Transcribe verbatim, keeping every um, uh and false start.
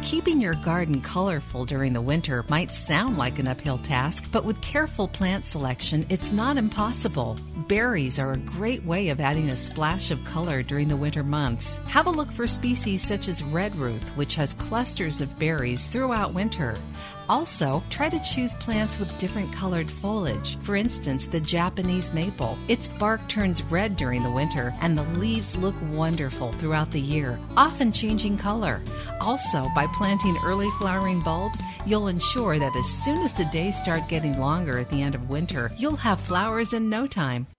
Keeping your garden colorful during the winter might sound like an uphill task, but with careful plant selection, it's not impossible. Berries are a great way of adding a splash of color during the winter months. Have a look for species such as redruth, which has clusters of berries throughout winter. Also, try to choose plants with different colored foliage. For instance, the Japanese maple. Its bark turns red during the winter, and the leaves look wonderful throughout the year, often changing color. Also, by planting early flowering bulbs, you'll ensure that as soon as the days start getting longer at the end of winter, you'll have flowers in no time.